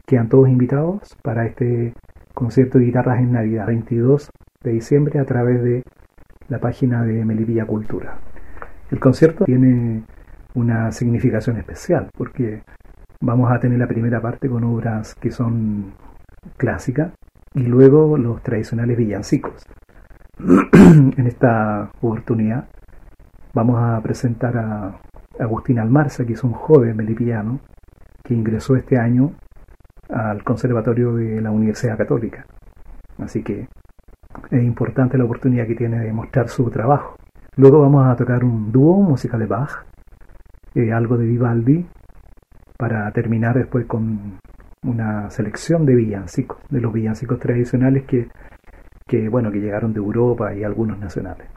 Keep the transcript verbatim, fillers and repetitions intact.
quedan todos invitados para este concierto de guitarras en Navidad, veintidós de diciembre, a través de la página de Melipilla Cultura. El concierto tiene una significación especial porque vamos a tener la primera parte con obras que son clásicas y luego los tradicionales villancicos. En esta oportunidad vamos a presentar a Agustín Almarza, que es un joven melipillano que ingresó este año al Conservatorio de la Universidad Católica. Así que es importante la oportunidad que tiene de mostrar su trabajo. Luego vamos a tocar un dúo, música de Bach, eh, algo de Vivaldi, para terminar después con una selección de villancicos, de los villancicos tradicionales que, que, bueno, que llegaron de Europa y algunos nacionales.